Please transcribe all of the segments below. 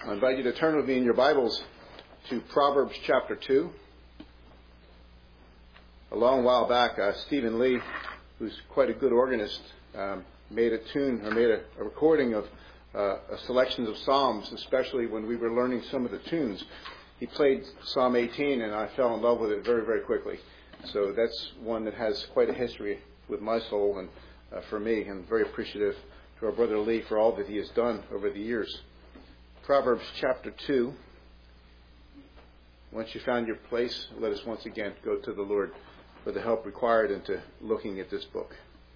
I invite you to turn with me in your Bibles to Proverbs chapter 2. A long while back, Stephen Lee, who's quite a good organist, made a recording of selections of Psalms, especially when we were learning some of the tunes. He played Psalm 18, and I fell in love with it very, very quickly. So that's one that has quite a history with my soul and for me, and very appreciative to our brother Lee for all that he has done over the years. Proverbs chapter 2. Once you found your place, let us once again go to the Lord for the help required into looking at this book.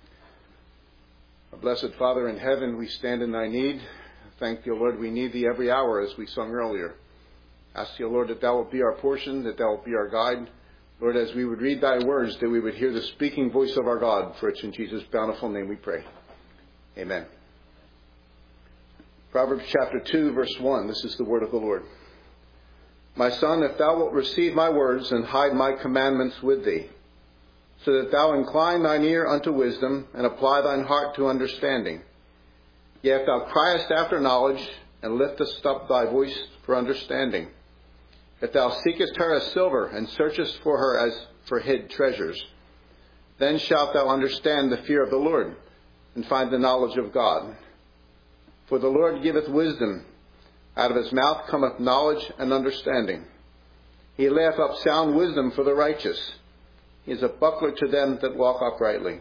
Our blessed Father in heaven, we stand in thy need. Thank you, Lord, we need thee every hour, as we sung earlier. Ask you, Lord, that thou wilt be our portion, that thou wilt be our guide. Lord, as we would read thy words, that we would hear the speaking voice of our God. For it's in Jesus' bountiful name we pray. Amen. Proverbs chapter 2, verse 1. This is the word of the Lord. My son, if thou wilt receive my words and hide my commandments with thee, so that thou incline thine ear unto wisdom and apply thine heart to understanding. Yea, if thou criest after knowledge and liftest up thy voice for understanding. If thou seekest her as silver and searchest for her as for hid treasures, then shalt thou understand the fear of the Lord and find the knowledge of God. For the Lord giveth wisdom. Out of his mouth cometh knowledge and understanding. He layeth up sound wisdom for the righteous. He is a buckler to them that walk uprightly.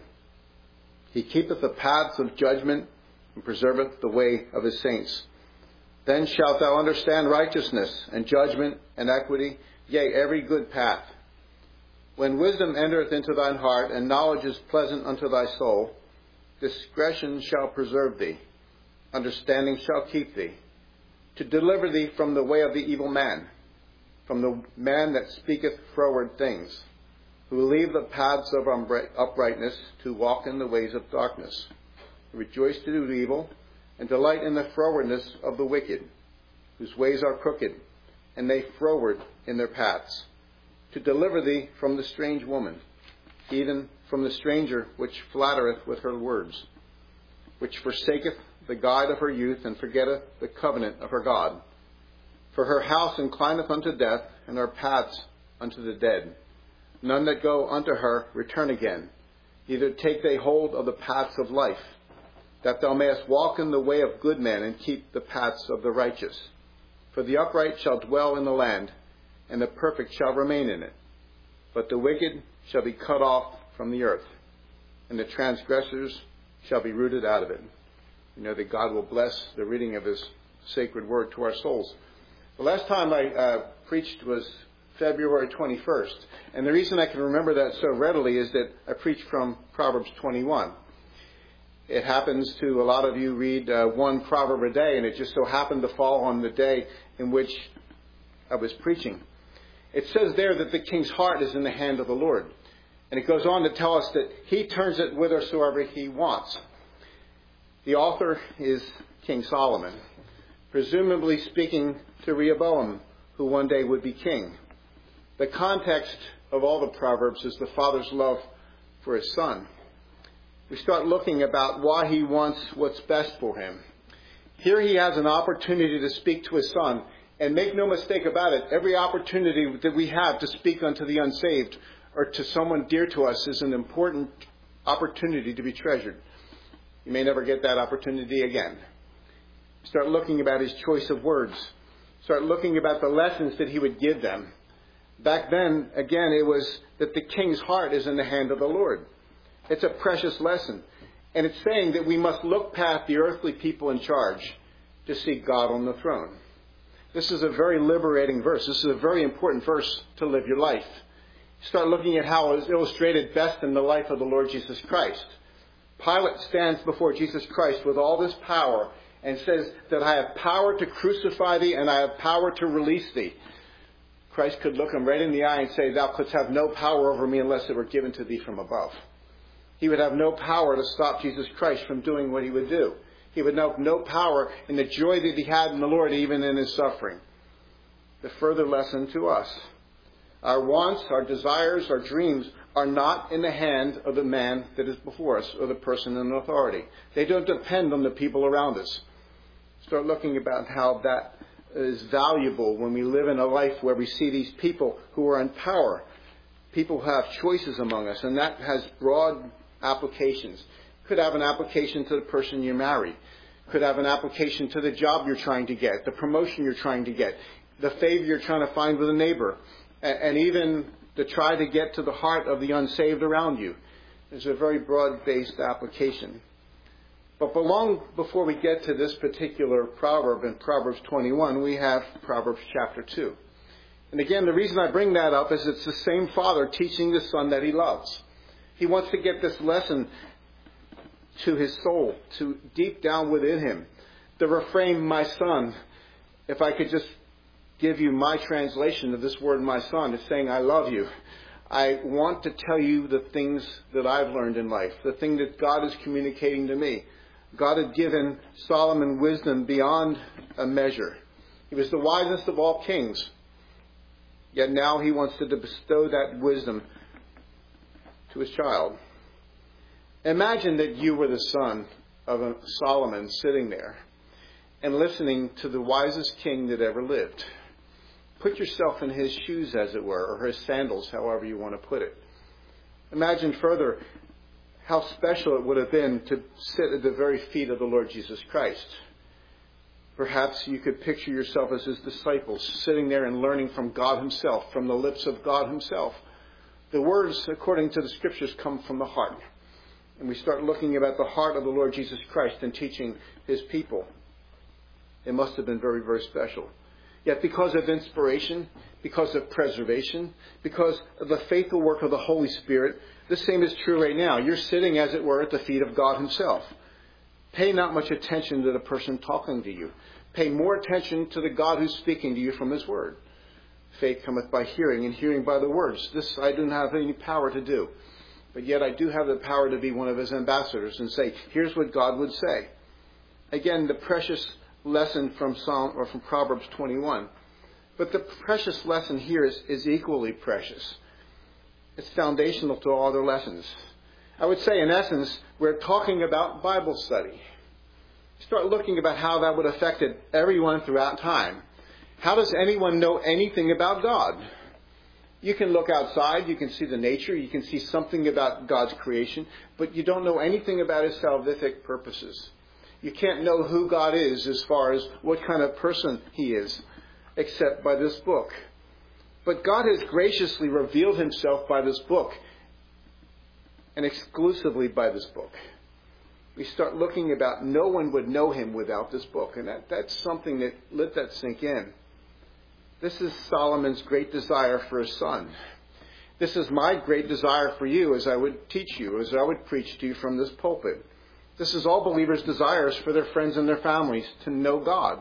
He keepeth the paths of judgment and preserveth the way of his saints. Then shalt thou understand righteousness and judgment and equity, yea, every good path. When wisdom entereth into thine heart, and knowledge is pleasant unto thy soul, discretion shall preserve thee, understanding shall keep thee, to deliver thee from the way of the evil man, from the man that speaketh froward things, who leave the paths of uprightness to walk in the ways of darkness, who rejoice to do evil, and delight in the frowardness of the wicked, whose ways are crooked, and they froward in their paths, to deliver thee from the strange woman, even from the stranger which flattereth with her words, which forsaketh the guide of her youth, and forgetteth the covenant of her God. For her house inclineth unto death, and her paths unto the dead. None that go unto her return again, neither take they hold of the paths of life, that thou mayest walk in the way of good men, and keep the paths of the righteous. For the upright shall dwell in the land, and the perfect shall remain in it. But the wicked shall be cut off from the earth, and the transgressors shall be rooted out of it. We know that God will bless the reading of his sacred word to our souls. The last time I preached was February 21st. And the reason I can remember that so readily is that I preached from Proverbs 21. It happens to a lot of you read one proverb a day, and it just so happened to fall on the day in which I was preaching. It says there that the king's heart is in the hand of the Lord. And it goes on to tell us that he turns it whithersoever he wants. The author is King Solomon, presumably speaking to Rehoboam, who one day would be king. The context of all the Proverbs is the father's love for his son. We start looking about why he wants what's best for him. Here he has an opportunity to speak to his son, and make no mistake about it, every opportunity that we have to speak unto the unsaved or to someone dear to us is an important opportunity to be treasured. You may never get that opportunity again. Start looking about his choice of words. Start looking about the lessons that he would give them. Back then, again, it was that the king's heart is in the hand of the Lord. It's a precious lesson. And it's saying that we must look past the earthly people in charge to seek God on the throne. This is a very liberating verse. This is a very important verse to live your life. Start looking at how it is illustrated best in the life of the Lord Jesus Christ. Pilate stands before Jesus Christ with all this power and says that I have power to crucify thee and I have power to release thee. Christ could look him right in the eye and say, thou couldst have no power over me unless it were given to thee from above. He would have no power to stop Jesus Christ from doing what he would do. He would have no power in the joy that he had in the Lord, even in his suffering. The further lesson to us. Our wants, our desires, our dreams are not in the hand of the man that is before us or the person in authority. They don't depend on the people around us. Start looking about how that is valuable when we live in a life where we see these people who are in power. People who have choices among us, and that has broad applications. Could have an application to the person you marry. Could have an application to the job you're trying to get, the promotion you're trying to get, the favor you're trying to find with a neighbor, and even to try to get to the heart of the unsaved around you. It's a very broad-based application. But long before we get to this particular proverb in Proverbs 21, we have Proverbs chapter 2. And again, the reason I bring that up is it's the same father teaching the son that he loves. He wants to get this lesson to his soul, to deep down within him. The refrain, my son, if I could just give you my translation of this word, my son, is saying, I love you. I want to tell you the things that I've learned in life, the thing that God is communicating to me. God had given Solomon wisdom beyond a measure. He was the wisest of all kings. Yet now he wants to bestow that wisdom to his child. Imagine that you were the son of Solomon sitting there and listening to the wisest king that ever lived. Put yourself in his shoes, as it were, or his sandals, however you want to put it. Imagine further how special it would have been to sit at the very feet of the Lord Jesus Christ. Perhaps you could picture yourself as his disciples, sitting there and learning from God himself, from the lips of God himself. The words, according to the scriptures, come from the heart. And we start looking about the heart of the Lord Jesus Christ and teaching his people. It must have been very, very special. Yet because of inspiration, because of preservation, because of the faithful work of the Holy Spirit, the same is true right now. You're sitting, as it were, at the feet of God himself. Pay not much attention to the person talking to you. Pay more attention to the God who's speaking to you from his word. Faith cometh by hearing, and hearing by the words. This I don't have any power to do. But yet I do have the power to be one of his ambassadors and say, here's what God would say. Again, the precious lesson from Proverbs 21. But the precious lesson here is equally precious. It's foundational to all other lessons. I would say, in essence, we're talking about Bible study. Start looking about how that would have affected everyone throughout time. How does anyone know anything about God? You can look outside, you can see the nature, you can see something about God's creation, but you don't know anything about his salvific purposes. You can't know who God is as far as what kind of person he is, except by this book. But God has graciously revealed himself by this book, and exclusively by this book. We start looking about no one would know him without this book, and that's something that, let that sink in. This is Solomon's great desire for his son. This is my great desire for you as I would teach you, as I would preach to you from this pulpit. This is all believers' desires for their friends and their families, to know God.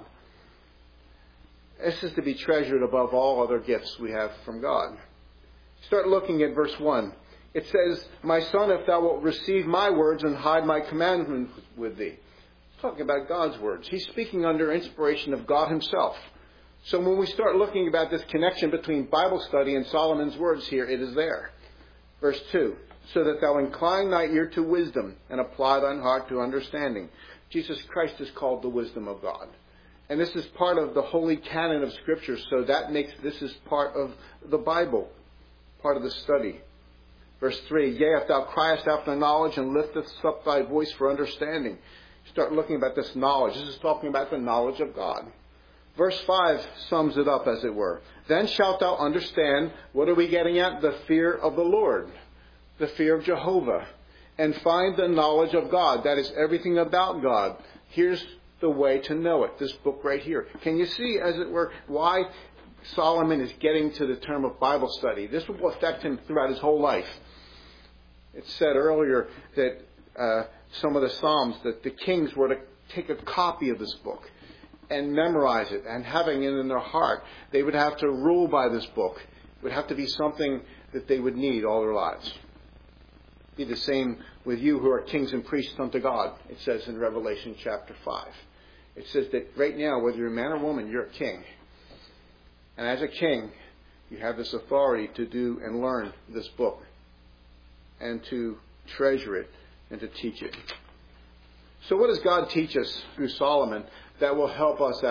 This is to be treasured above all other gifts we have from God. Start looking at verse 1. It says, my son, if thou wilt receive my words and hide my commandments with thee. It's talking about God's words. He's speaking under inspiration of God himself. So when we start looking about this connection between Bible study and Solomon's words here, it is there. Verse 2, so that thou incline thy ear to wisdom and apply thine heart to understanding. Jesus Christ is called the wisdom of God. And this is part of the holy canon of Scripture, so that makes this is part of the Bible, part of the study. Verse 3, yea, if thou criest after knowledge and liftest up thy voice for understanding. Start looking about this knowledge. This is talking about the knowledge of God. Verse 5 sums it up, as it were. Then shalt thou understand, what are we getting at? The fear of the Lord, the fear of Jehovah, and find the knowledge of God. That is everything about God. Here's the way to know it, this book right here. Can you see, as it were, why Solomon is getting to the term of Bible study? This will affect him throughout his whole life. It said earlier that some of the Psalms, that the kings were to take a copy of this book and memorize it, and having it in their heart, they would have to rule by this book. It would have to be something that they would need all their lives. Be the same with you who are kings and priests unto God, it says in Revelation chapter 5. It says that right now, whether you're a man or woman, you're a king. And as a king, you have this authority to do and learn this book, and to treasure it, and to teach it. So what does God teach us through Solomon that will help us out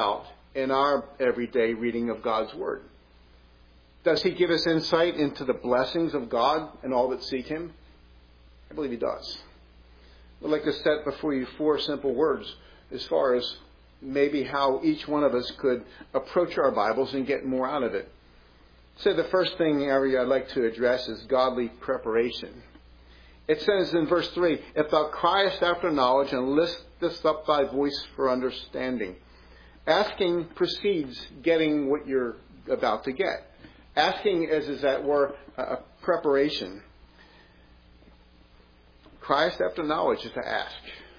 in our everyday reading of God's Word? Does He give us insight into the blessings of God and all that seek Him? I believe He does. I'd like to set before you 4 simple words as far as maybe how each one of us could approach our Bibles and get more out of it. So the first thing area I'd like to address is godly preparation. It says in verse 3, "If thou criest after knowledge, and liftest up thy voice for understanding." Asking precedes getting what you're about to get. Asking as that were a preparation. Criest after knowledge is to ask.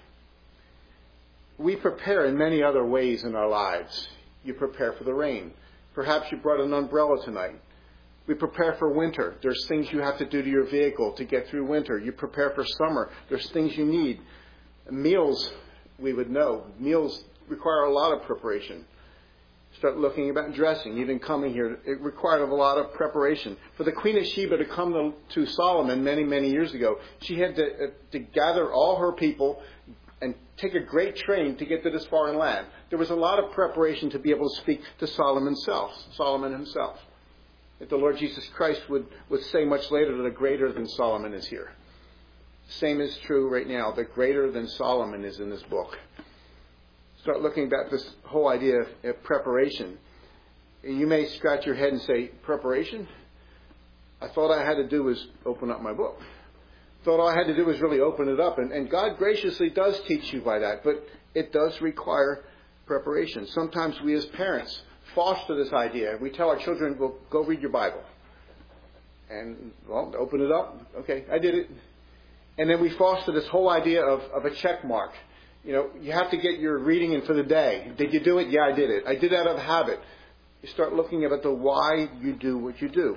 We prepare in many other ways in our lives. You prepare for the rain. Perhaps you brought an umbrella tonight. We prepare for winter. There's things you have to do to your vehicle to get through winter. You prepare for summer. There's things you need. Meals, we would know. Meals require a lot of preparation. Start looking about dressing. Even coming here, it required a lot of preparation. For the Queen of Sheba to come to Solomon many, many years ago, she had to gather all her people and take a great train to get to this foreign land. There was a lot of preparation to be able to speak to Solomon himself. If the Lord Jesus Christ would say much later that a greater than Solomon is here. Same is true right now. The greater than Solomon is in this book. Start looking at this whole idea of preparation. You may scratch your head and say, preparation? I thought I had to do was open up my book. Thought all I had to do was really open it up. And God graciously does teach you by that. But it does require preparation. Sometimes we as parents foster this idea. We tell our children, well, go read your Bible. And, well, open it up. Okay, I did it. And then we foster this whole idea of a check mark. You know, you have to get your reading in for the day. Did you do it? Yeah, I did it. I did that out of habit. You start looking at the why you do what you do.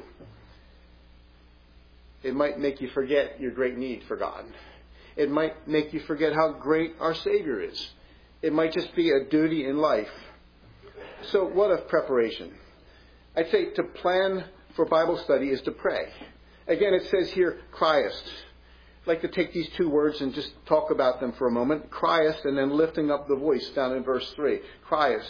It might make you forget your great need for God. It might make you forget how great our Savior is. It might just be a duty in life. So what of preparation? I'd say to plan for Bible study is to pray. Again, it says here, criest. I'd like to take these 2 words and just talk about them for a moment. Criest, and then lifting up the voice down in verse 3. Criest.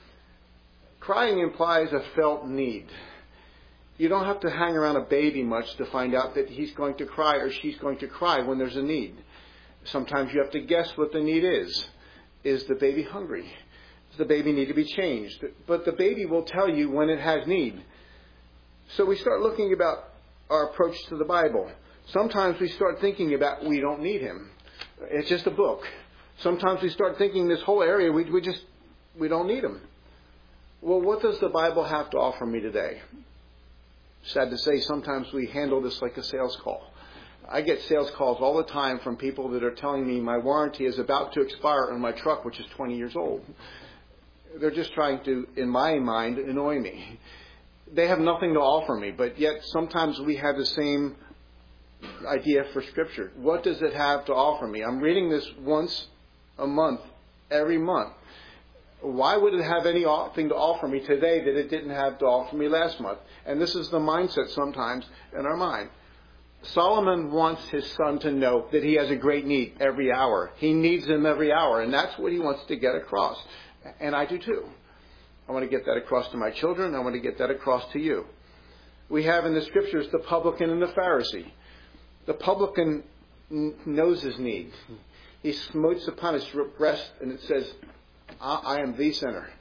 Crying implies a felt need. You don't have to hang around a baby much to find out that he's going to cry or she's going to cry when there's a need. Sometimes you have to guess what the need is. Is the baby hungry? Does the baby need to be changed? But the baby will tell you when it has need. So we start looking about our approach to the Bible. Sometimes we start thinking about we don't need him. It's just a book. Sometimes we start thinking this whole area, we don't need him. Well, what does the Bible have to offer me today? Sad to say, sometimes we handle this like a sales call. I get sales calls all the time from people that are telling me my warranty is about to expire on my truck, which is 20 years old. They're just trying to, in my mind, annoy me. They have nothing to offer me, but yet sometimes we have the same idea for Scripture. What does it have to offer me? I'm reading this once a month, every month. Why would it have anything to offer me today that it didn't have to offer me last month? And this is the mindset sometimes in our mind. Solomon wants his son to know that he has a great need every hour. He needs him every hour, and that's what he wants to get across. And I do too. I want to get that across to my children. I want to get that across to you. We have in the Scriptures the publican and the Pharisee. The publican knows his need. He smotes upon his breast, and it says, I am the sinner.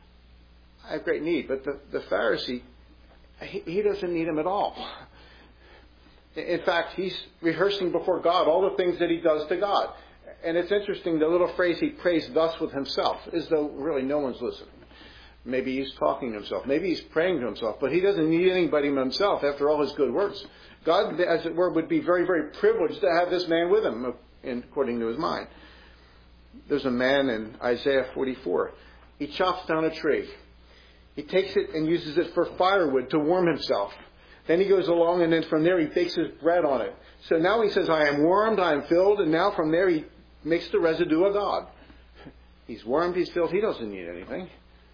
I have great need. But the Pharisee, he doesn't need him at all. In fact, he's rehearsing before God all the things that he does to God. And it's interesting, the little phrase, he prays thus with himself, as though really no one's listening. Maybe he's talking to himself. Maybe he's praying to himself. But he doesn't need anybody but himself after all his good works. God, as it were, would be very, very privileged to have this man with him, according to his mind. There's a man in Isaiah 44. He chops down a tree. He takes it and uses it for firewood to warm himself. Then he goes along, and then from there he bakes his bread on it. So now he says, I am warmed, I am filled, and now from there he makes the residue of God. He's warmed, he's filled, he doesn't need anything.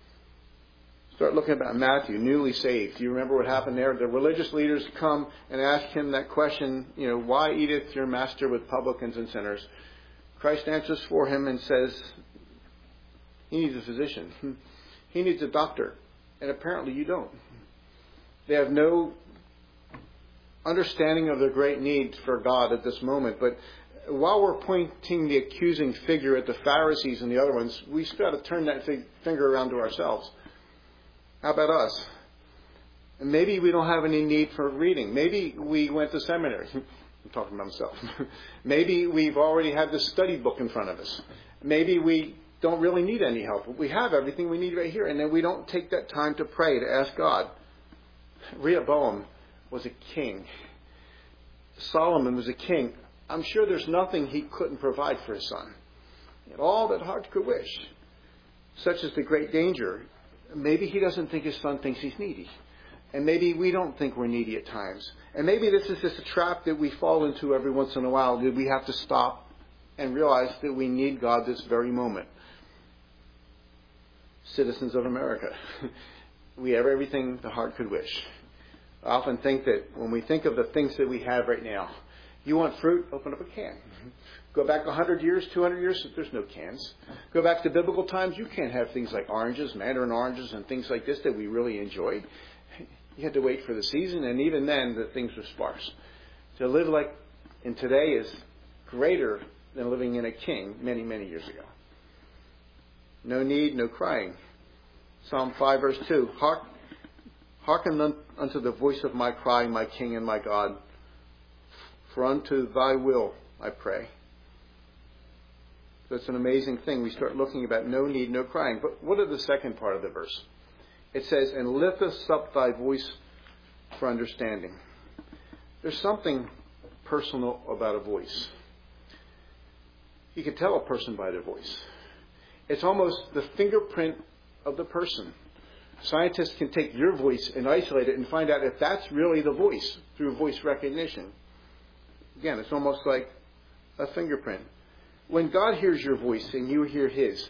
Start looking about Matthew, newly saved. Do you remember what happened there? The religious leaders come and ask him that question, why eateth your master with publicans and sinners? Christ answers for him and says, he needs a physician. He needs a doctor. And apparently you don't. They have no understanding of their great need for God at this moment. But while we're pointing the accusing figure at the Pharisees and the other ones, we still got to turn that finger around to ourselves. How about us? And maybe we don't have any need for reading. Maybe we went to seminary. I'm talking about myself. Maybe we've already had this study book in front of us. Maybe we don't really need any help. We have everything we need right here. And then we don't take that time to pray, to ask God. Rehoboam was a king. Solomon was a king. I'm sure there's nothing he couldn't provide for his son. He had all that heart could wish. Such is the great danger. Maybe he doesn't think his son thinks he's needy. And maybe we don't think we're needy at times. And maybe this is just a trap that we fall into every once in a while, that we have to stop and realize that we need God this very moment. Citizens of America, we have everything the heart could wish. I often think that when we think of the things that we have right now, you want fruit? Open up a can. Go back 100 years, 200 years, there's no cans. Go back to biblical times, you can't have things like oranges, mandarin oranges, and things like this that we really enjoyed. You had to wait for the season, and even then, the things were sparse. To live like in today is greater than living in a king many, many years ago. No need, no crying. Psalm 5, verse 2. Hearken unto the voice of my cry, my King and my God. For unto thy will I pray. So it's an amazing thing. We start looking about no need, no crying. But what is the second part of the verse? It says, and lift us up thy voice for understanding. There's something personal about a voice. You can tell a person by their voice. It's almost the fingerprint of the person. Scientists can take your voice and isolate it and find out if that's really the voice through voice recognition. Again, it's almost like a fingerprint. When God hears your voice and you hear His,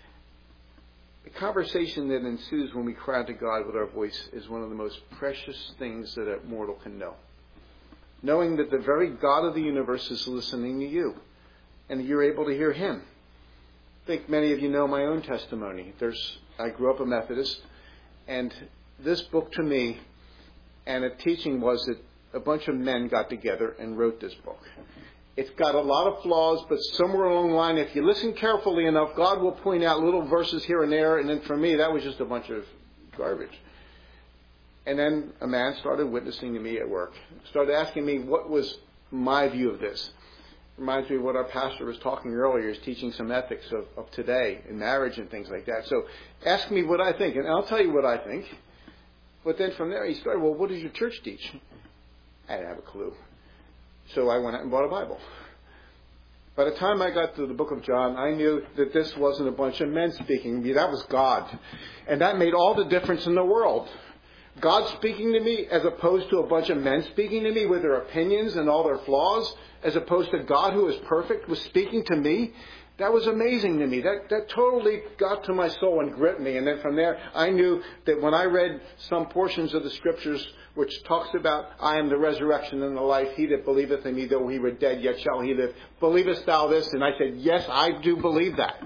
the conversation that ensues when we cry out to God with our voice is one of the most precious things that a mortal can know. Knowing that the very God of the universe is listening to you and you're able to hear Him. I think many of you know my own testimony. I grew up a Methodist, and this book to me, and a teaching was that a bunch of men got together and wrote this book. It's got a lot of flaws, but somewhere along the line, if you listen carefully enough, God will point out little verses here and there, and then for me, that was just a bunch of garbage. And then a man started witnessing to me at work, started asking me what was my view of this. Reminds me of what our pastor was talking earlier. He's teaching some ethics of today in marriage and things like that. So ask me what I think, and I'll tell you what I think. But then from there he started, well, what does your church teach? I didn't have a clue. So I went out and bought a Bible. By the time I got to the book of John, I knew that this wasn't a bunch of men speaking to me. That was God. And that made all the difference in the world. God speaking to me as opposed to a bunch of men speaking to me with their opinions and all their flaws, as opposed to God who is perfect was speaking to me. That was amazing to me. That totally got to my soul and gripped me. And then from there, I knew that when I read some portions of the scriptures which talks about, I am the resurrection and the life, he that believeth in me, though he were dead, yet shall he live. Believest thou this? And I said, yes, I do believe that.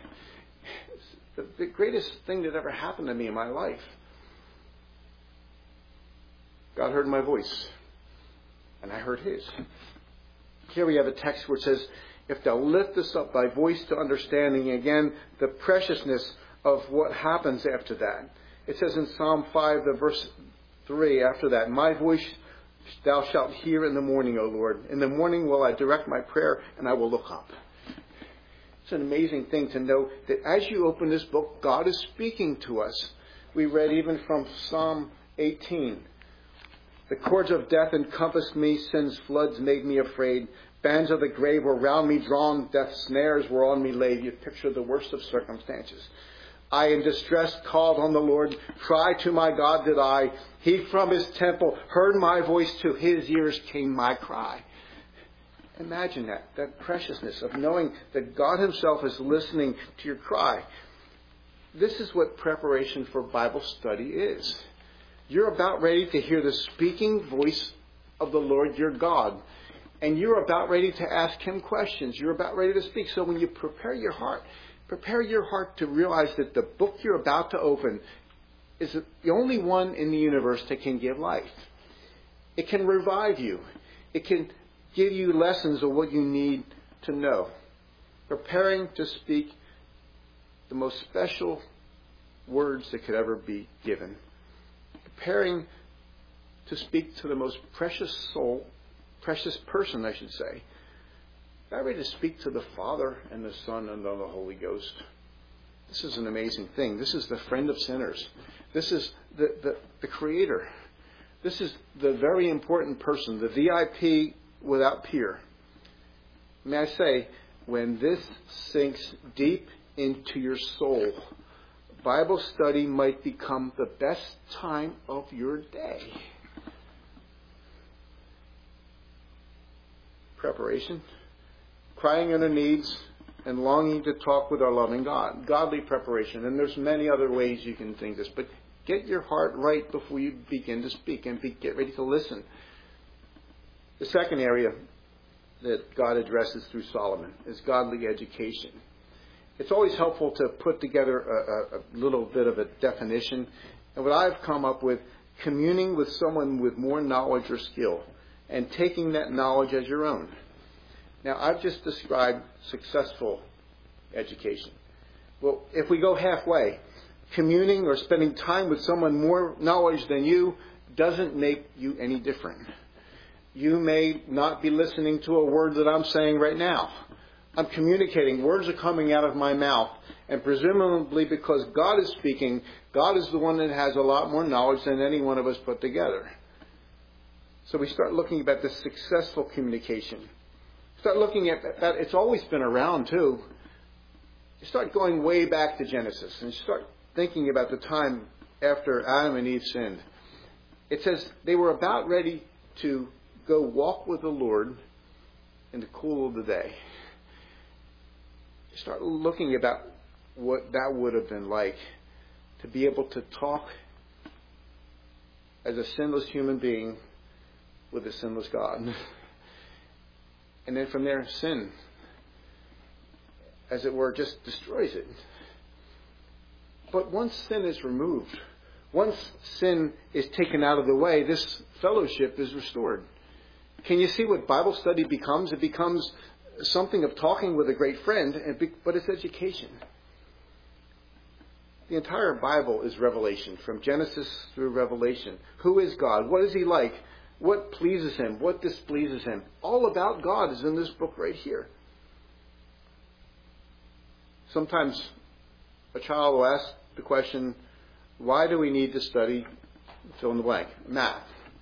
It's the greatest thing that ever happened to me in my life. God heard my voice, and I heard His. Here we have a text where it says, if thou liftest up thy voice to understanding, again, the preciousness of what happens after that. It says in Psalm 5, the verse 3 after that, my voice thou shalt hear in the morning, O Lord. In the morning will I direct my prayer, and I will look up. It's an amazing thing to know that as you open this book, God is speaking to us. We read even from Psalm 18. The cords of death encompassed me, sin's floods made me afraid. Bands of the grave were round me drawn, death's snares were on me laid. You picture the worst of circumstances. I in distress called on the Lord, cried to my God did I. He from His temple heard my voice, to His ears came my cry. Imagine that preciousness of knowing that God Himself is listening to your cry. This is what preparation for Bible study is. You're about ready to hear the speaking voice of the Lord your God. And you're about ready to ask Him questions. You're about ready to speak. So when you prepare your heart, Prepare your heart to realize that the book you're about to open is the only one in the universe that can give life. It can revive you. It can give you lessons of what you need to know. Preparing to speak the most special words that could ever be given. Preparing to speak to the most precious soul, precious person, I should say. Got ready to speak to the Father and the Son and the Holy Ghost. This is an amazing thing. This is the friend of sinners. This is the Creator. This is the very important person, the VIP without peer. May I say, when this sinks deep into your soul, Bible study might become the best time of your day. Preparation, crying on our needs, and longing to talk with our loving God. Godly preparation. And there's many other ways you can think this, but get your heart right before you begin to speak and get ready to listen. The second area that God addresses through Solomon is godly education. It's always helpful to put together a little bit of a definition. And what I've come up with, communing with someone with more knowledge or skill and taking that knowledge as your own. Now, I've just described successful education. Well, if we go halfway, communing or spending time with someone more knowledge than you doesn't make you any different. You may not be listening to a word that I'm saying right now. I'm communicating. Words are coming out of my mouth. And presumably because God is speaking, God is the one that has a lot more knowledge than any one of us put together. So we start looking at this successful communication. Start looking at that. It's always been around too. You start going way back to Genesis and start thinking about the time after Adam and Eve sinned. It says they were about ready to go walk with the Lord in the cool of the day. You start looking about what that would have been like to be able to talk as a sinless human being with a sinless God. And then from there, sin, as it were, just destroys it. But once sin is removed, once sin is taken out of the way, this fellowship is restored. Can you see what Bible study becomes? It becomes something of talking with a great friend, but it's education. The entire Bible is revelation, from Genesis through Revelation. Who is God? What is He like? What pleases Him? What displeases Him? All about God is in this book right here. Sometimes a child will ask the question, why do we need to study fill in the blank, math?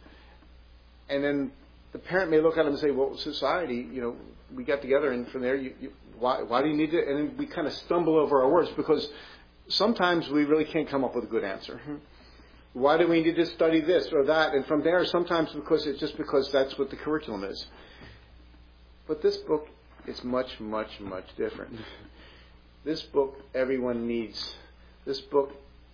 And then the parent may look at him and say, well, society, we got together and from there, why do you need to? And then we kind of stumble over our words because sometimes we really can't come up with a good answer. Why do we need to study this or that? And from there, sometimes because that's what the curriculum is. But this book is much, much, much different. This book everyone needs. This book,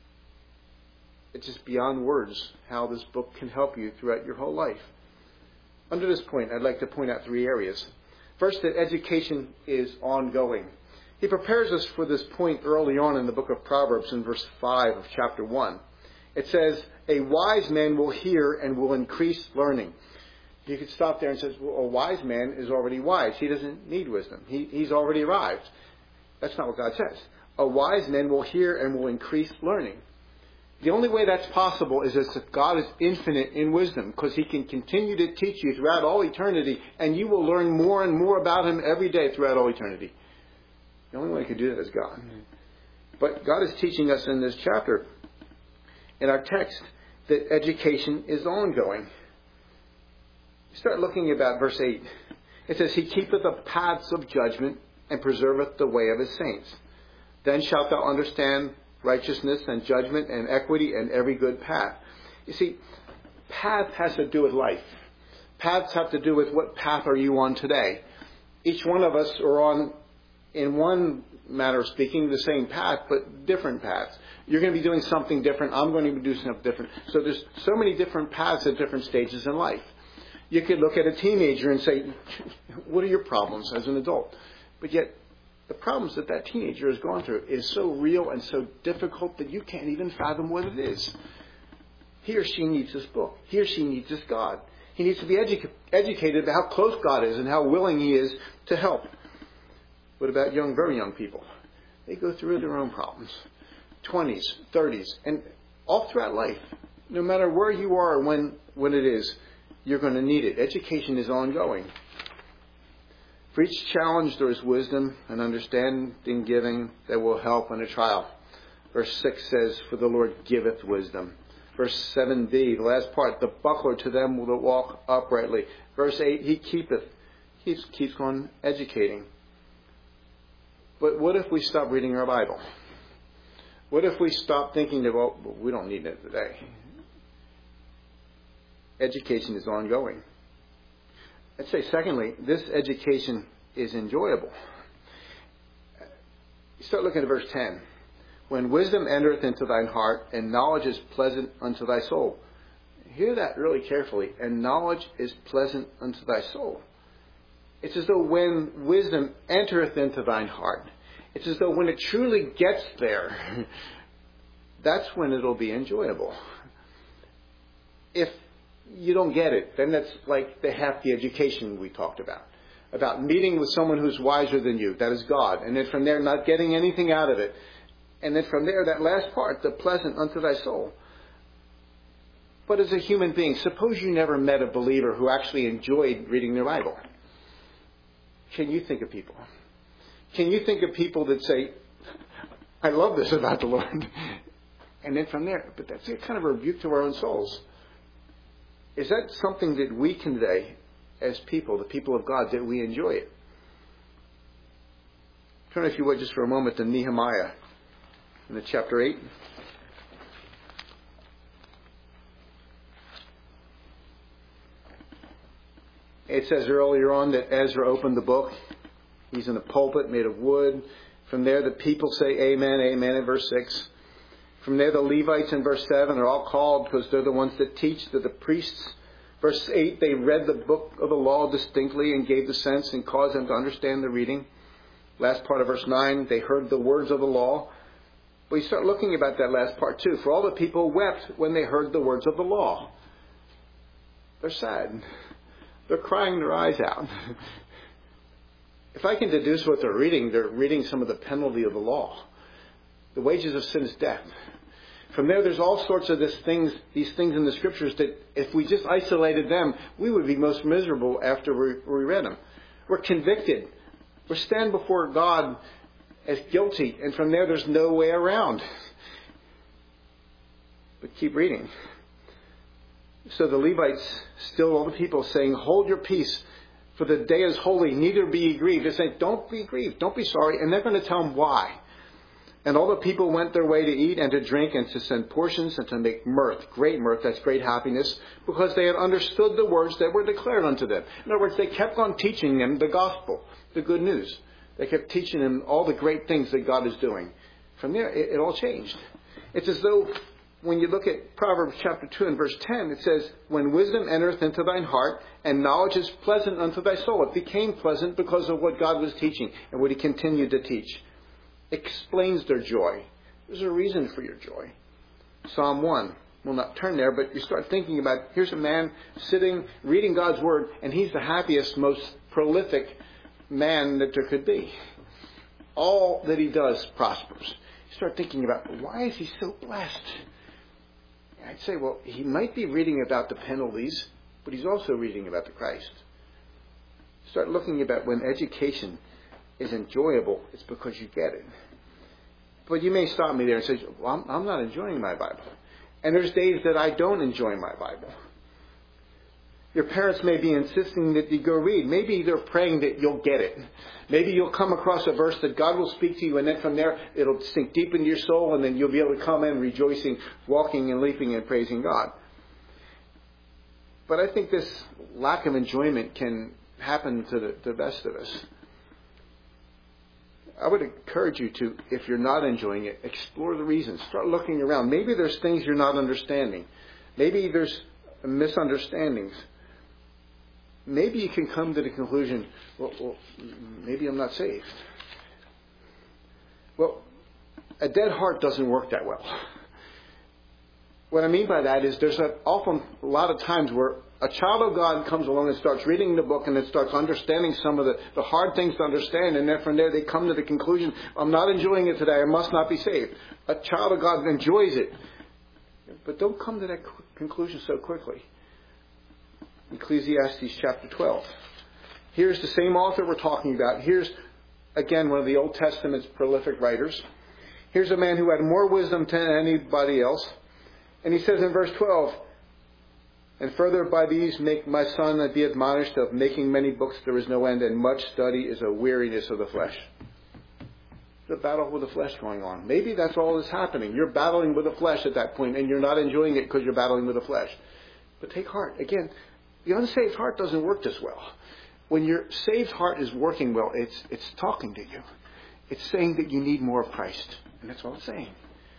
it's just beyond words how this book can help you throughout your whole life. Under this point, I'd like to point out 3 areas. First, that education is ongoing. He prepares us for this point early on in the book of Proverbs in verse 5 of chapter 1. It says, a wise man will hear and will increase learning. You could stop there and say, well, a wise man is already wise. He doesn't need wisdom. He's already arrived. That's not what God says. A wise man will hear and will increase learning. The only way that's possible is that God is infinite in wisdom, because He can continue to teach you throughout all eternity, and you will learn more and more about Him every day throughout all eternity. The only way He can do that is God. But God is teaching us in this chapter, in our text, that education is ongoing. Start looking about verse 8. It says, He keepeth the paths of judgment and preserveth the way of His saints. Then shalt thou understand righteousness and judgment and equity and every good path. You see, path has to do with life. Paths have to do with what path are you on today. Each one of us are on, in one manner of speaking, the same path, but different paths. You're going to be doing something different. I'm going to be doing something different. So there's so many different paths at different stages in life. You could look at a teenager and say, what are your problems as an adult? But yet, the problems that that teenager has gone through is so real and so difficult that you can't even fathom what it is. He or she needs this book. He or she needs this God. He needs to be educated about how close God is and how willing He is to help. What about very young people? They go through their own problems. 20s, 30s, and all throughout life. No matter where you are or when it is, you're going to need it. Education is ongoing. For each challenge there is wisdom and understanding giving that will help in a trial. Verse 6 says, for the Lord giveth wisdom. Verse 7b, the last part, the buckler to them that walk uprightly. Verse 8, He keepeth. He keeps on educating. But what if we stop reading our Bible? What if we stop thinking that, well, we don't need it today? Education is ongoing. I'd say, secondly, this education is enjoyable. You start looking at verse 10. When wisdom entereth into thine heart, and knowledge is pleasant unto thy soul. Hear that really carefully. And knowledge is pleasant unto thy soul. It's as though when wisdom entereth into thine heart, it's as though when it truly gets there, that's when it'll be enjoyable. If you don't get it, then that's like half the education we talked about meeting with someone who's wiser than you, that is God, and then from there not getting anything out of it, and then from there that last part, the pleasant unto thy soul. But as a human being, suppose you never met a believer who actually enjoyed reading their Bible. Can you think of people? Can you think of people that say, I love this about the Lord? And then from there, but that's a kind of a rebuke to our own souls. Is that something that we convey as people, the people of God, that we enjoy it? Turn, if you would, just for a moment to Nehemiah in the chapter 8. It says earlier on that Ezra opened the book. He's in a pulpit made of wood. From there the people say amen, amen in verse 6. From there the Levites in verse 7 are all called because they're the ones that teach. They're the priests. Verse 8, they read the book of the law distinctly and gave the sense and caused them to understand the reading. Last part of verse 9, they heard the words of the law. But you start looking about that last part too. For all the people wept when they heard the words of the law. They're sad. They're crying their eyes out. If I can deduce what they're reading some of the penalty of the law. The wages of sin is death. From there's all sorts of these things in the Scriptures that if we just isolated them, we would be most miserable after we read them. We're convicted. We stand before God as guilty, and from there's no way around. But keep reading. So the Levites still all the people saying, hold your peace, for the day is holy, neither be ye grieved. They're saying, don't be grieved, don't be sorry. And they're going to tell them why. And all the people went their way to eat and to drink and to send portions and to make mirth, that's great happiness, because they had understood the words that were declared unto them. In other words, they kept on teaching them the gospel, the good news. They kept teaching them all the great things that God is doing. From there, it all changed. It's as though when you look at Proverbs chapter 2 and verse 10, it says, when wisdom entereth into thine heart, and knowledge is pleasant unto thy soul. It became pleasant because of what God was teaching and what He continued to teach. Explains their joy. There's a reason for your joy. Psalm 1. We'll not turn there, but you start thinking about, here's a man sitting, reading God's Word, and he's the happiest, most prolific man that there could be. All that he does prospers. You start thinking about, why is he so blessed? I'd say, well, he might be reading about the penalties, but he's also reading about the Christ. Start looking about when education is enjoyable, it's because you get it. But you may stop me there and say, well, I'm not enjoying my Bible. And there's days that I don't enjoy my Bible. Your parents may be insisting that you go read. Maybe they're praying that you'll get it. Maybe you'll come across a verse that God will speak to you, and then from there it'll sink deep into your soul, and then you'll be able to come in rejoicing, walking and leaping and praising God. But I think this lack of enjoyment can happen to the best of us. I would encourage you to, if you're not enjoying it, explore the reasons. Start looking around. Maybe there's things you're not understanding. Maybe there's misunderstandings. Maybe you can come to the conclusion, well, maybe I'm not saved. Well, a dead heart doesn't work that well. What I mean by that is there's often a lot of times where a child of God comes along and starts reading the book and it starts understanding some of the hard things to understand, and then from there they come to the conclusion, I'm not enjoying it today, I must not be saved. A child of God enjoys it. But don't come to that conclusion so quickly. Ecclesiastes chapter 12. Here's the same author we're talking about. Here's, again, one of the Old Testament's prolific writers. Here's a man who had more wisdom than anybody else. And he says in verse 12, and further by these make my son be admonished of making many books there is no end, and much study is a weariness of the flesh. There's a battle with the flesh going on. Maybe that's all that's happening. You're battling with the flesh at that point, and you're not enjoying it because you're battling with the flesh. But take heart. Again, the unsaved heart doesn't work this well. When your saved heart is working well, it's talking to you. It's saying that you need more of Christ. And that's all it's saying.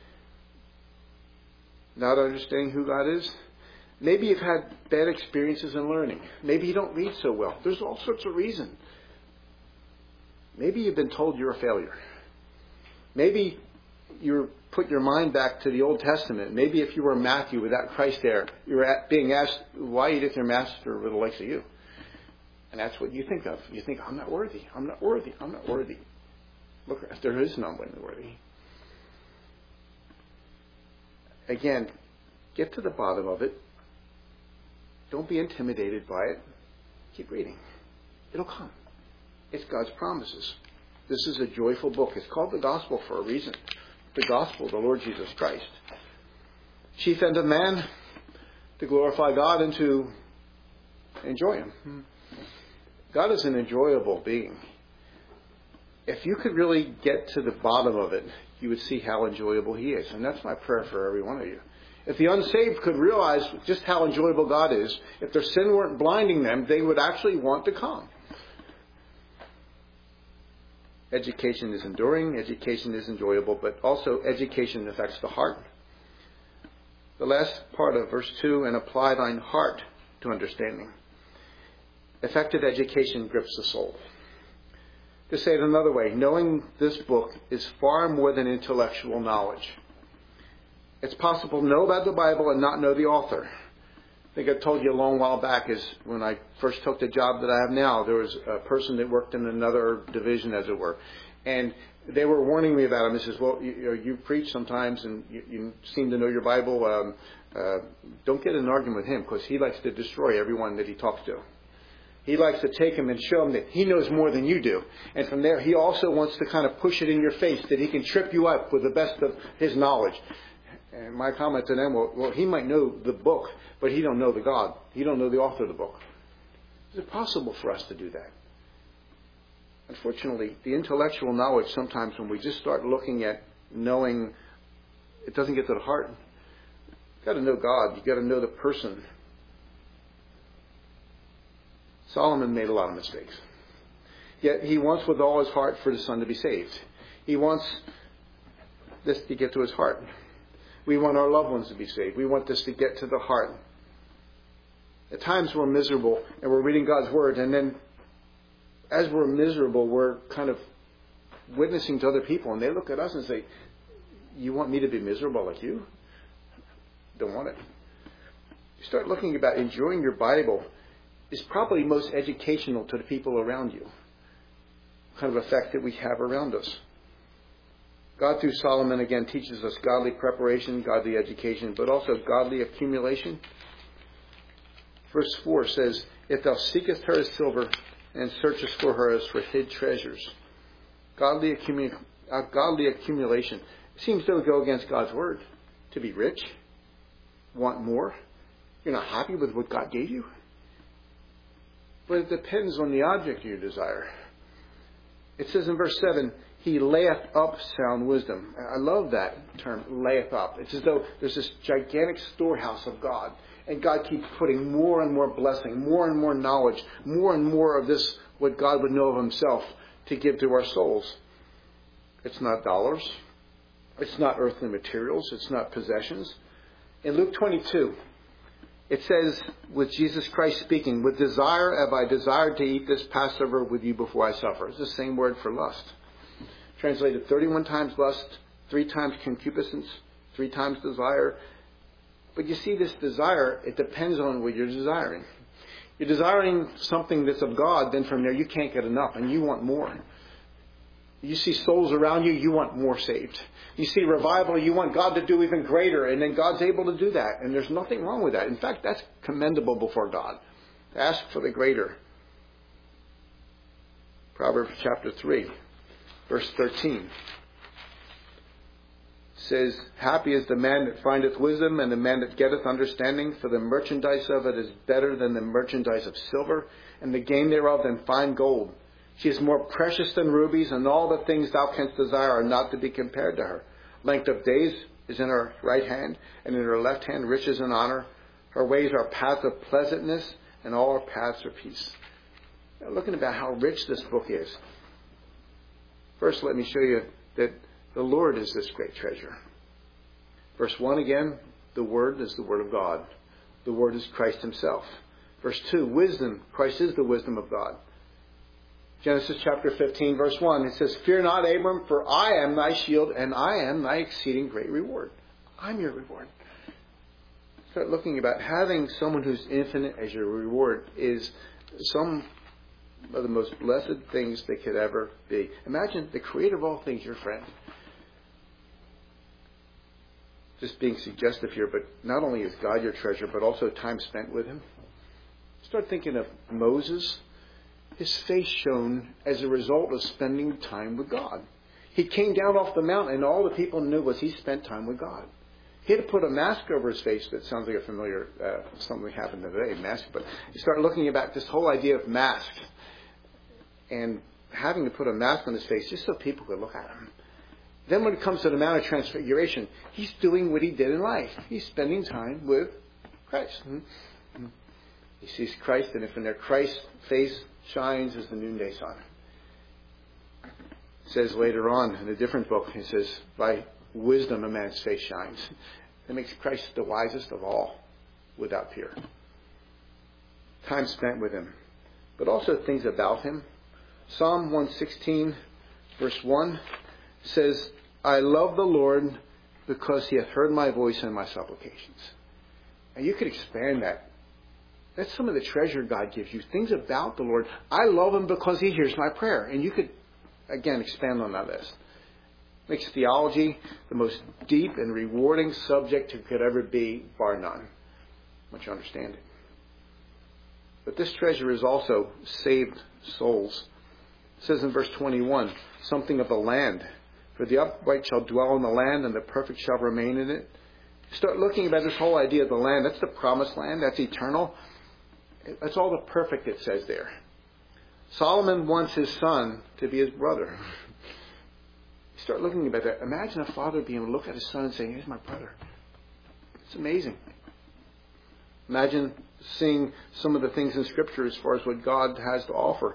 Not understanding who God is. Maybe you've had bad experiences in learning. Maybe you don't read so well. There's all sorts of reasons. Maybe you've been told you're a failure. Maybe you put your mind back to the Old Testament. Maybe if you were Matthew without Christ there, you're being asked, why eat your master with the likes of you? And that's what you think of. You think, I'm not worthy. I'm not worthy. I'm not worthy. Look, there is no one worthy. Again, get to the bottom of it. Don't be intimidated by it. Keep reading. It'll come. It's God's promises. This is a joyful book. It's called the Gospel for a reason. The Gospel of the Lord Jesus Christ. Chief end of man, to glorify God and to enjoy Him. God is an enjoyable being. If you could really get to the bottom of it, you would see how enjoyable He is. And that's my prayer for every one of you. If the unsaved could realize just how enjoyable God is, if their sin weren't blinding them, they would actually want to come. Education is enduring, education is enjoyable, but also education affects the heart. The last part of verse 2, and apply thine heart to understanding. Effective education grips the soul. To say it another way, knowing this book is far more than intellectual knowledge. It's possible to know about the Bible and not know the author. I think I told you a long while back is when I first took the job that I have now, there was a person that worked in another division, as it were. And they were warning me about him. They says, well, you preach sometimes and you seem to know your Bible. Don't get in an argument with him because he likes to destroy everyone that he talks to. He likes to take him and show him that he knows more than you do. And from there, he also wants to kind of push it in your face that he can trip you up with the best of his knowledge. And my comment to them, well, he might know the book, but he don't know the God. He don't know the author of the book. Is it possible for us to do that? Unfortunately, the intellectual knowledge, sometimes when we just start looking at knowing, it doesn't get to the heart. You've got to know God. You've got to know the person. Solomon made a lot of mistakes. Yet he wants with all his heart for the son to be saved. He wants this to get to his heart. We want our loved ones to be saved. We want this to get to the heart. At times we're miserable and we're reading God's Word, and then as we're miserable, we're kind of witnessing to other people, and they look at us and say, you want me to be miserable like you? Don't want it. You start looking about enjoying your Bible is probably most educational to the people around you. Kind of effect that we have around us. God through Solomon again teaches us godly preparation, godly education, but also godly accumulation. Verse 4 says, if thou seekest her as silver and searchest for her as for hid treasures. Godly accumulation seems to go against God's word. To be rich, want more. You're not happy with what God gave you. But it depends on the object of your desire. It says in verse 7, he layeth up sound wisdom. I love that term, layeth up. It's as though there's this gigantic storehouse of God. And God keeps putting more and more blessing, more and more knowledge, more and more of this, what God would know of himself, to give to our souls. It's not dollars. It's not earthly materials. It's not possessions. In Luke 22, it says, with Jesus Christ speaking, with desire have I desired to eat this Passover with you before I suffer. It's the same word for lust. translated 31 times lust, 3 times concupiscence, 3 times desire. But you see, this desire, it depends on what you're desiring. You're desiring something that's of God, then from there you can't get enough and you want more. You see souls around you, you want more saved. You see revival, you want God to do even greater, and then God's able to do that. And there's nothing wrong with that. In fact, that's commendable before God. Ask for the greater. Proverbs chapter 3, verse 13 says, happy is the man that findeth wisdom, and the man that getteth understanding, for the merchandise of it is better than the merchandise of silver, and the gain thereof than fine gold. She is more precious than rubies, and all the things thou canst desire are not to be compared to her. Length of days is in her right hand, and in her left hand riches and honor. Her ways are paths of pleasantness, and all her paths are peace. Now, looking about how rich this book is. First, let me show you that the Lord is this great treasure. Verse 1 again, the Word is the Word of God. The Word is Christ Himself. Verse 2, wisdom. Christ is the wisdom of God. Genesis chapter 15, verse 1, it says, fear not, Abram, for I am thy shield, and I am thy exceeding great reward. I'm your reward. Start looking about having someone who's infinite as your reward is some of the most blessed things that could ever be. Imagine the creator of all things, your friend. Just being suggestive here, but not only is God your treasure, but also time spent with Him. Start thinking of Moses. His face shone as a result of spending time with God. He came down off the mountain and all the people knew was he spent time with God. He had to put a mask over his face. That sounds like a familiar, something happened today, mask. But you start looking about this whole idea of mask and having to put a mask on his face just so people could look at him. Then when it comes to the Mount of Transfiguration, he's doing what he did in life. He's spending time with Christ. He sees Christ, and if in their Christ's face shines as the noonday sun. It says later on in a different book, it says, by wisdom a man's face shines. That makes Christ the wisest of all, without peer. Time spent with Him, but also things about Him. Psalm 116, verse 1 says, I love the Lord because He hath heard my voice and my supplications. And you could expand that. That's some of the treasure God gives you. Things about the Lord. I love Him because He hears my prayer. And you could, again, expand on that list. Makes theology the most deep and rewarding subject it could ever be, bar none. Once you understand it. But this treasure is also saved souls. It says in verse 21, something of the land. For the upright shall dwell in the land, and the perfect shall remain in it. Start looking about this whole idea of the land. That's the promised land. That's eternal. That's all the perfect it says there. Solomon wants his son to be his brother. Start looking about that. Imagine a father being able to look at his son and saying, here's my brother. It's amazing. Imagine seeing some of the things in Scripture as far as what God has to offer.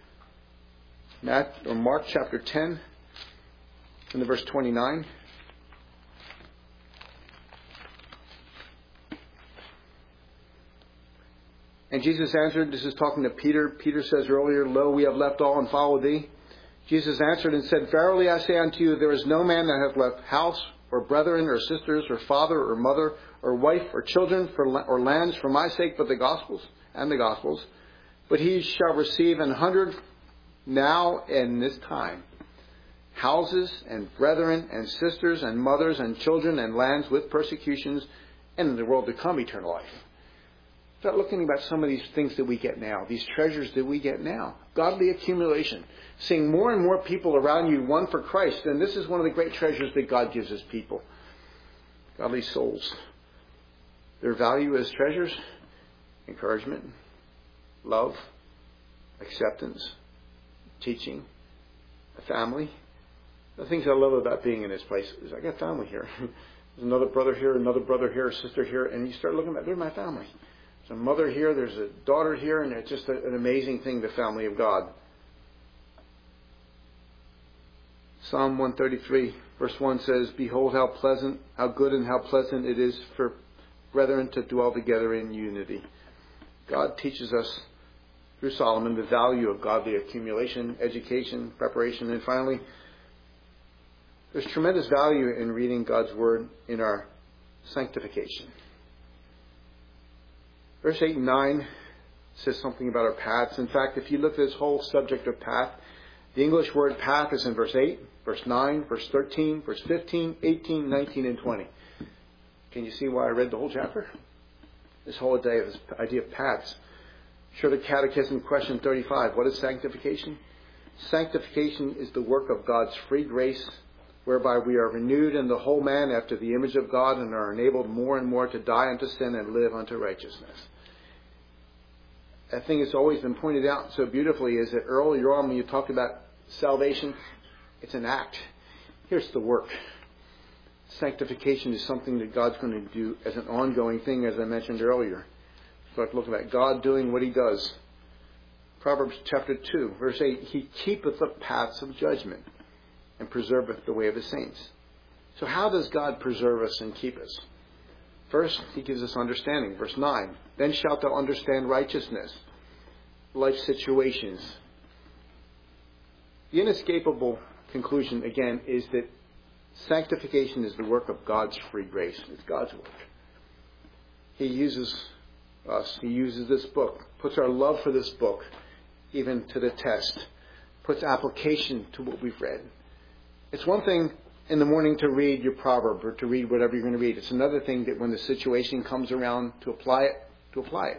Mark chapter 10, in the verse 29. And Jesus answered, this is talking to Peter. Peter says earlier, lo, we have left all and followed thee. Jesus answered and said, verily I say unto you, there is no man that hath left house, or brethren, or sisters, or father, or mother, or wife, or children, or lands for my sake, but the Gospels, but he shall receive 100 now in this time, houses, and brethren, and sisters, and mothers, and children, and lands with persecutions, and in the world to come eternal life. Start looking about some of these things that we get now, these treasures that we get now. Godly accumulation. Seeing more and more people around you won for Christ. And this is one of the great treasures that God gives His people. Godly souls. Their value as treasures, encouragement, love, acceptance, teaching, a family. The things I love about being in this place is I got family here. There's another brother here, a sister here, and you start looking at, they're my family. There's a mother here, there's a daughter here, and it's just an amazing thing, the family of God. Psalm 133, verse 1 says, behold how pleasant, how good and how pleasant it is for brethren to dwell together in unity. God teaches us through Solomon the value of godly accumulation, education, preparation, and finally, There's tremendous value in reading God's Word in our sanctification. Verse 8 and 9 says something about our paths. In fact, if you look at this whole subject of path, the English word path is in verse 8, verse 9, verse 13, verse 15, 18, 19, and 20. Can you see why I read the whole chapter? This whole idea of paths. Sure, the Catechism, question 35. What is sanctification? Sanctification is the work of God's free grace, whereby we are renewed in the whole man after the image of God and are enabled more and more to die unto sin and live unto righteousness. A thing that's always been pointed out so beautifully is that earlier on when you talked about salvation, it's an act. Here's the work. Sanctification is something that God's going to do as an ongoing thing, as I mentioned earlier. Start looking at God doing what He does. Proverbs chapter 2, verse 8, He keepeth the paths of judgment and preserveth the way of His saints. So how does God preserve us and keep us? First, He gives us understanding. Verse 9, then shalt thou understand righteousness, life situations. The inescapable conclusion, again, is that sanctification is the work of God's free grace. It's God's work. He uses us. He uses this book, puts our love for this book even to the test, puts application to what we've read. It's one thing in the morning to read your proverb or to read whatever you're going to read. It's another thing that when the situation comes around to apply it.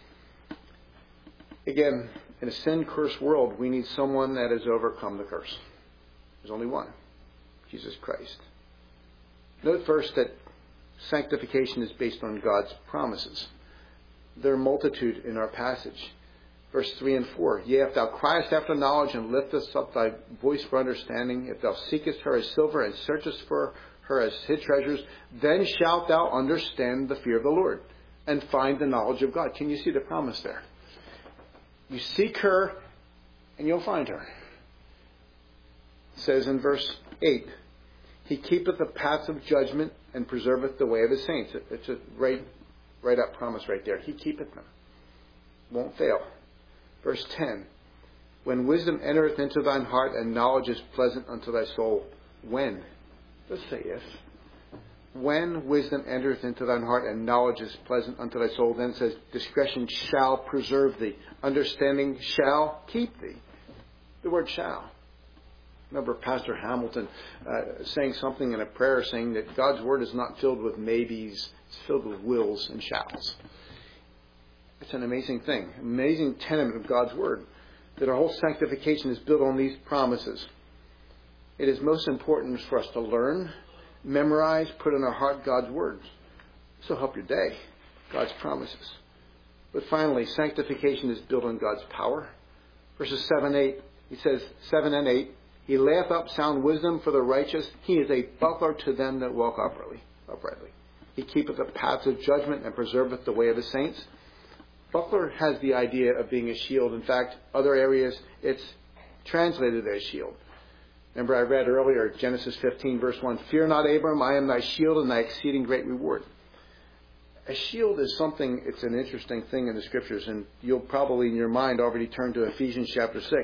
Again, in a sin-cursed world, we need someone that has overcome the curse. There's only one, Jesus Christ. Note first that sanctification is based on God's promises. There are multitude in our passage. Verse 3 and 4. Yea, if thou criest after knowledge and liftest up thy voice for understanding, if thou seekest her as silver and searchest for her as hid treasures, then shalt thou understand the fear of the Lord and find the knowledge of God. Can you see the promise there? You seek her and you'll find her. It says in verse 8, He keepeth the paths of judgment and preserveth the way of His saints. It's a right up promise right there. He keepeth them. Won't fail. Verse 10, when wisdom entereth into thine heart and knowledge is pleasant unto thy soul. When? Let's say if. When wisdom entereth into thine heart and knowledge is pleasant unto thy soul, then it says, discretion shall preserve thee. Understanding shall keep thee. The word shall. Remember Pastor Hamilton saying something in a prayer saying that God's Word is not filled with maybes, it's filled with wills and shalls. It's an amazing thing, amazing tenet of God's Word, that our whole sanctification is built on these promises. It is most important for us to learn, memorize, put in our heart God's words. So help your day, God's promises. But finally, sanctification is built on God's power. Verses 7 and 8, He layeth up sound wisdom for the righteous. He is a buckler to them that walk uprightly. He keepeth the paths of judgment and preserveth the way of His saints. Buckler has the idea of being a shield. In fact, other areas it's translated as shield. Remember I read earlier, Genesis 15 verse 1, Fear not, Abram, I am thy shield and thy exceeding great reward. A shield is something, it's an interesting thing in the Scriptures, and you'll probably in your mind already turn to Ephesians chapter 6.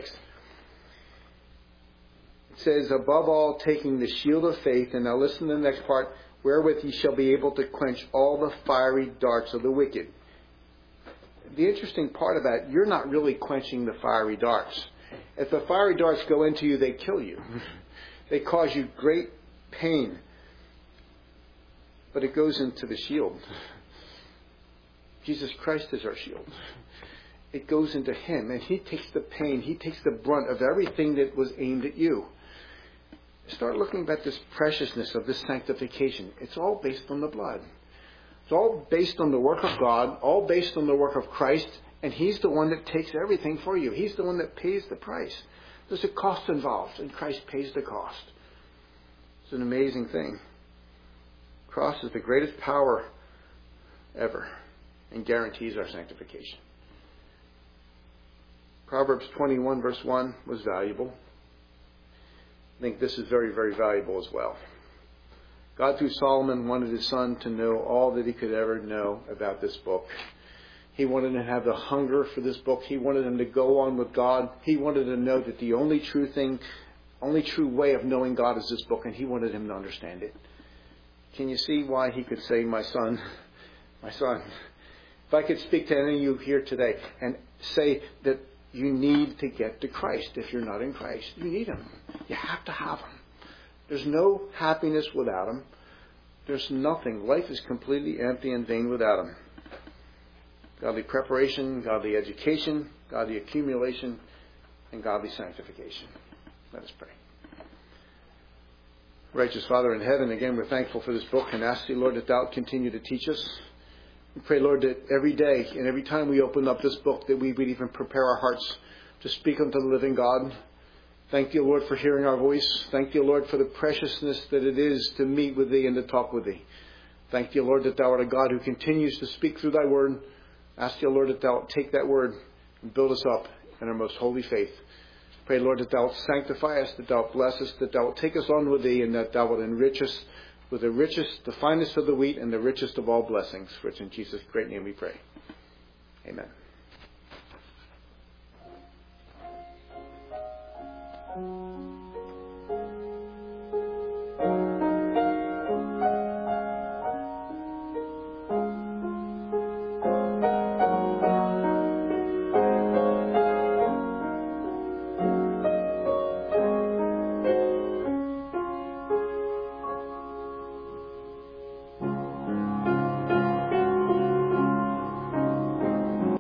It says, above all, taking the shield of faith, and now listen to the next part, wherewith ye shall be able to quench all the fiery darts of the wicked. The interesting part about it, you're not really quenching the fiery darts. If the fiery darts go into you, they kill you. They cause you great pain. But it goes into the shield. Jesus Christ is our shield. It goes into Him, and He takes the pain, He takes the brunt of everything that was aimed at you. Start looking at this preciousness of this sanctification. It's all based on the blood. It's all based on the work of God, all based on the work of Christ, and He's the one that takes everything for you. He's the one that pays the price. There's a cost involved, and Christ pays the cost. It's an amazing thing. The cross is the greatest power ever and guarantees our sanctification. Proverbs 21 verse 1 was valuable. I think this is very, very valuable as well. God, through Solomon, wanted his son to know all that he could ever know about this book. He wanted him to have the hunger for this book. He wanted him to go on with God. He wanted to know that the only true thing only true way of knowing God is this book, and he wanted him to understand it. Can you see why he could say, my son, if I could speak to any of you here today and say that you need to get to Christ if you're not in Christ. You need him. You have to have him. There's no happiness without him. There's nothing. Life is completely empty and vain without him. Godly preparation, godly education, godly accumulation, and godly sanctification. Let us pray. Righteous Father in heaven, again we're thankful for this book and ask thee, Lord, that thou continue to teach us. We pray, Lord, that every day and every time we open up this book that we would even prepare our hearts to speak unto the living God. Thank you, Lord, for hearing our voice. Thank you, Lord, for the preciousness that it is to meet with thee and to talk with thee. Thank you, Lord, that thou art a God who continues to speak through thy word. Ask you, Lord, that thou take that word and build us up in our most holy faith. Pray, Lord, that thou sanctify us, that thou bless us, that thou take us on with thee, and that thou wilt enrich us with the richest, the finest of the wheat, and the richest of all blessings. For it's in Jesus' great name we pray. Amen.